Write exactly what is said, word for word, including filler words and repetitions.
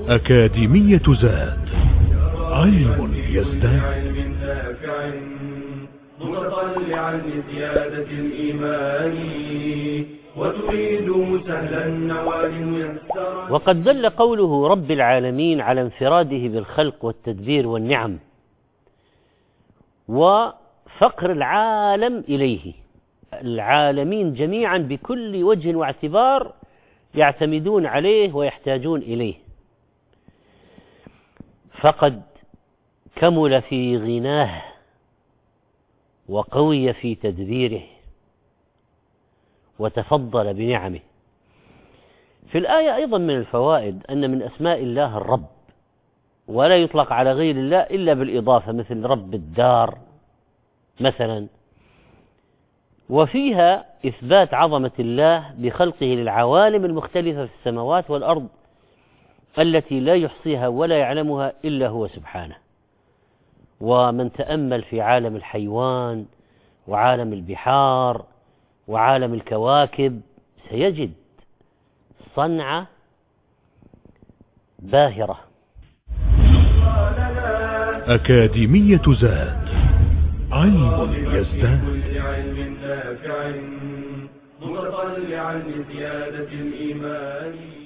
أكاديمية زاد، علم يزداد. متطلعا لزيادة الإيمان وتريد سهلا النوال يسرا. وقد دل قوله رب العالمين على انفراده بالخلق والتدبير والنعم وفقر العالم إليه. العالمين جميعا بكل وجه واعتبار يعتمدون عليه ويحتاجون إليه، فقد كمل في غناه وقوي في تدبيره وتفضل بنعمه. في الآية أيضا من الفوائد أن من أسماء الله الرب، ولا يطلق على غير الله إلا بالإضافة، مثل رب الدار مثلا. وفيها إثبات عظمة الله بخلقه للعوالم المختلفة في السماوات والأرض التي لا يحصيها ولا يعلمها إلا هو سبحانه. ومن تأمل في عالم الحيوان وعالم البحار وعالم الكواكب سيجد صنعة باهرة. أكاديمية زاد، علم يزداد. متطلعا لزيادة الإيمان.